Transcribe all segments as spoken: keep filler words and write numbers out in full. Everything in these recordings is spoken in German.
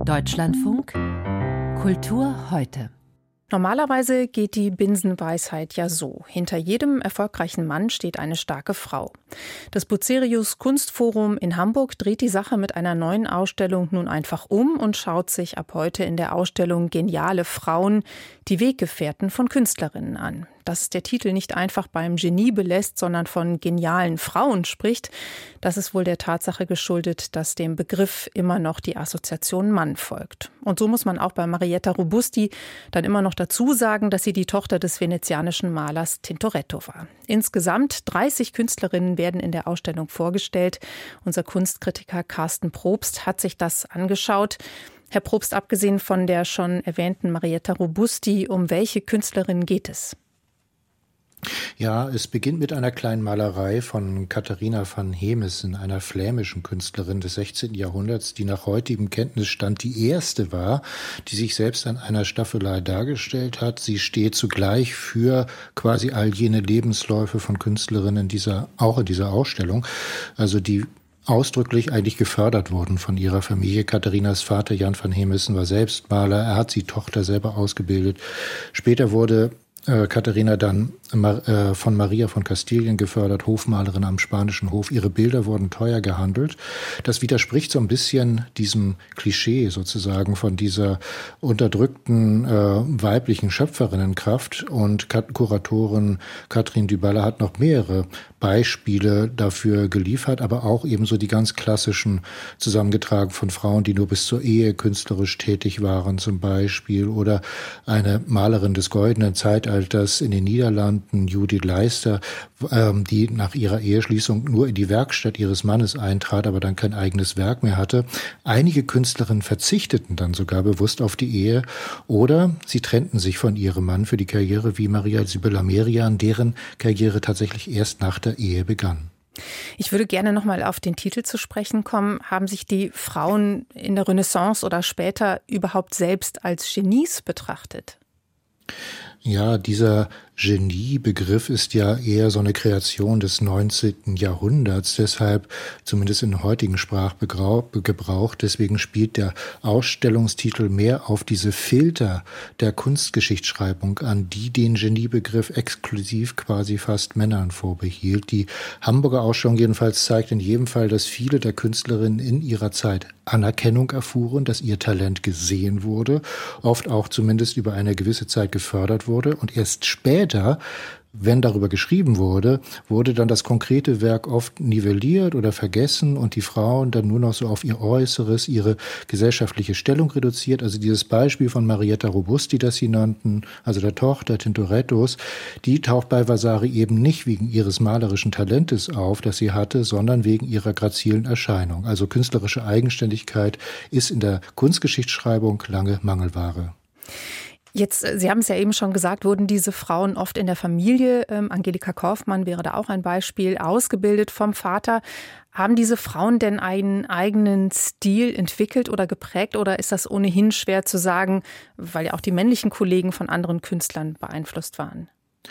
Deutschlandfunk Kultur heute. Normalerweise geht die Binsenweisheit ja so: Hinter jedem erfolgreichen Mann steht eine starke Frau. Das Bucerius Kunstforum in Hamburg dreht die Sache mit einer neuen Ausstellung nun einfach um und schaut sich ab heute in der Ausstellung Geniale Frauen, die Weggefährten von Künstlerinnen an. Dass der Titel nicht einfach beim Genie belässt, sondern von genialen Frauen spricht, das ist wohl der Tatsache geschuldet, dass dem Begriff immer noch die Assoziation Mann folgt. Und so muss man auch bei Marietta Robusti dann immer noch dazu sagen, dass sie die Tochter des venezianischen Malers Tintoretto war. Insgesamt dreißig Künstlerinnen werden in der Ausstellung vorgestellt. Unser Kunstkritiker Carsten Probst hat sich das angeschaut. Herr Probst, abgesehen von der schon erwähnten Marietta Robusti, um welche Künstlerinnen geht es? Ja, es beginnt mit einer kleinen Malerei von Catharina van Hemissen, einer flämischen Künstlerin des sechzehnten Jahrhunderts, die nach heutigem Kenntnisstand die erste war, die sich selbst an einer Staffelei dargestellt hat. Sie steht zugleich für quasi all jene Lebensläufe von Künstlerinnen dieser, auch in dieser Ausstellung, also die ausdrücklich eigentlich gefördert wurden von ihrer Familie. Katharinas Vater Jan van Hemissen war selbst Maler, er hat sie Tochter selber ausgebildet. Später wurde äh, Katharina dann äh, von Maria von Kastilien gefördert, Hofmalerin am spanischen Hof. Ihre Bilder wurden teuer gehandelt. Das widerspricht so ein bisschen diesem Klischee sozusagen von dieser unterdrückten äh, weiblichen Schöpferinnenkraft. Und Kat- Kuratorin Catherine Dybala hat noch mehrere Beispiele dafür geliefert, aber auch ebenso die ganz klassischen zusammengetragen von Frauen, die nur bis zur Ehe künstlerisch tätig waren zum Beispiel, oder eine Malerin des goldenen Zeitalters in den Niederlanden, Judith Leister, ähm, die nach ihrer Eheschließung nur in die Werkstatt ihres Mannes eintrat, aber dann kein eigenes Werk mehr hatte. Einige Künstlerinnen verzichteten dann sogar bewusst auf die Ehe oder sie trennten sich von ihrem Mann für die Karriere, wie Maria Sibylla Merian, deren Karriere tatsächlich erst nach der Ehe begann. Ich würde gerne noch mal auf den Titel zu sprechen kommen. Haben sich die Frauen in der Renaissance oder später überhaupt selbst als Genies betrachtet? Ja, dieser Genie-Begriff ist ja eher so eine Kreation des neunzehnten Jahrhunderts, deshalb zumindest in heutigen Sprachgebrauch. Deswegen spielt der Ausstellungstitel mehr auf diese Filter der Kunstgeschichtsschreibung an, die den Genie-Begriff exklusiv quasi fast Männern vorbehielt. Die Hamburger Ausstellung jedenfalls zeigt in jedem Fall, dass viele der Künstlerinnen in ihrer Zeit Anerkennung erfuhren, dass ihr Talent gesehen wurde, oft auch zumindest über eine gewisse Zeit gefördert wurde und erst später, wenn darüber geschrieben wurde, wurde dann das konkrete Werk oft nivelliert oder vergessen und die Frauen dann nur noch so auf ihr Äußeres, ihre gesellschaftliche Stellung reduziert. Also dieses Beispiel von Marietta Robusti, das Sie nannten, also der Tochter Tintorettos, die taucht bei Vasari eben nicht wegen ihres malerischen Talentes auf, das sie hatte, sondern wegen ihrer grazilen Erscheinung. Also künstlerische Eigenständigkeit ist in der Kunstgeschichtsschreibung lange Mangelware. Jetzt, Sie haben es ja eben schon gesagt, wurden diese Frauen oft in der Familie, ähm, Angelika Kaufmann wäre da auch ein Beispiel, ausgebildet vom Vater. Haben diese Frauen denn einen eigenen Stil entwickelt oder geprägt oder ist das ohnehin schwer zu sagen, weil ja auch die männlichen Kollegen von anderen Künstlern beeinflusst waren?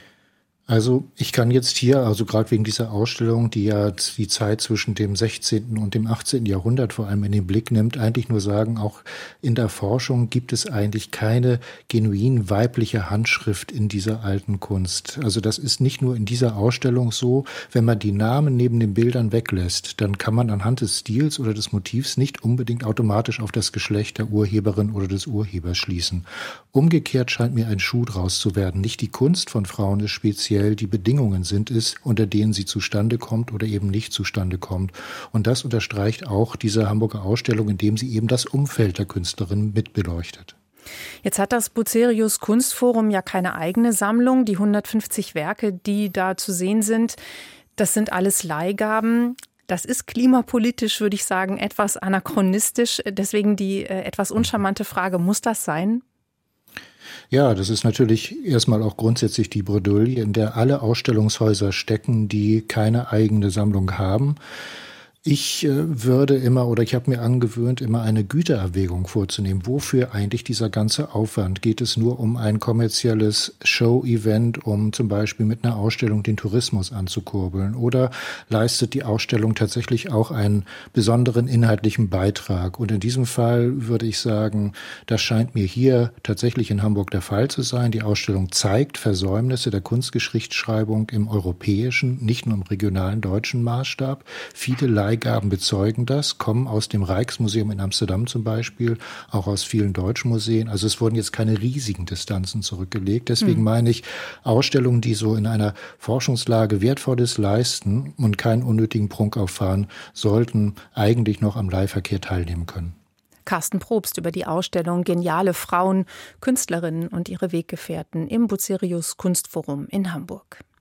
Also ich kann jetzt hier, also gerade wegen dieser Ausstellung, die ja die Zeit zwischen dem sechzehnten und dem achtzehnten Jahrhundert vor allem in den Blick nimmt, eigentlich nur sagen, auch in der Forschung gibt es eigentlich keine genuin weibliche Handschrift in dieser alten Kunst. Also das ist nicht nur in dieser Ausstellung so, wenn man die Namen neben den Bildern weglässt, dann kann man anhand des Stils oder des Motivs nicht unbedingt automatisch auf das Geschlecht der Urheberin oder des Urhebers schließen. Umgekehrt scheint mir ein Schuh draus zu werden. Nicht die Kunst von Frauen ist speziell, die Bedingungen sind es, unter denen sie zustande kommt oder eben nicht zustande kommt. Und das unterstreicht auch diese Hamburger Ausstellung, indem sie eben das Umfeld der Künstlerin mitbeleuchtet. Jetzt hat das Bucerius Kunstforum ja keine eigene Sammlung. Die hundertfünfzig Werke, die da zu sehen sind, das sind alles Leihgaben. Das ist klimapolitisch, würde ich sagen, etwas anachronistisch. Deswegen die äh, etwas uncharmante Frage, muss das sein? Ja, das ist natürlich erstmal auch grundsätzlich die Bredouille, in der alle Ausstellungshäuser stecken, die keine eigene Sammlung haben. Ich äh, würde immer oder ich habe mir angewöhnt, immer eine Gütererwägung vorzunehmen. Wofür eigentlich dieser ganze Aufwand? Geht es nur um ein kommerzielles Show-Event, um zum Beispiel mit einer Ausstellung den Tourismus anzukurbeln? Oder leistet die Ausstellung tatsächlich auch einen besonderen inhaltlichen Beitrag? Und in diesem Fall würde ich sagen, das scheint mir hier tatsächlich in Hamburg der Fall zu sein. Die Ausstellung zeigt Versäumnisse der Kunstgeschichtsschreibung im europäischen, nicht nur im regionalen deutschen Maßstab. Viele Leihgaben bezeugen das, kommen aus dem Rijksmuseum in Amsterdam zum Beispiel, auch aus vielen deutschen Museen. Also es wurden jetzt keine riesigen Distanzen zurückgelegt. Deswegen hm. meine ich, Ausstellungen, die so in einer Forschungslage Wertvolles leisten und keinen unnötigen Prunk auffahren, sollten eigentlich noch am Leihverkehr teilnehmen können. Carsten Probst über die Ausstellung Geniale Frauen, Künstlerinnen und ihre Weggefährten im Bucerius Kunstforum in Hamburg.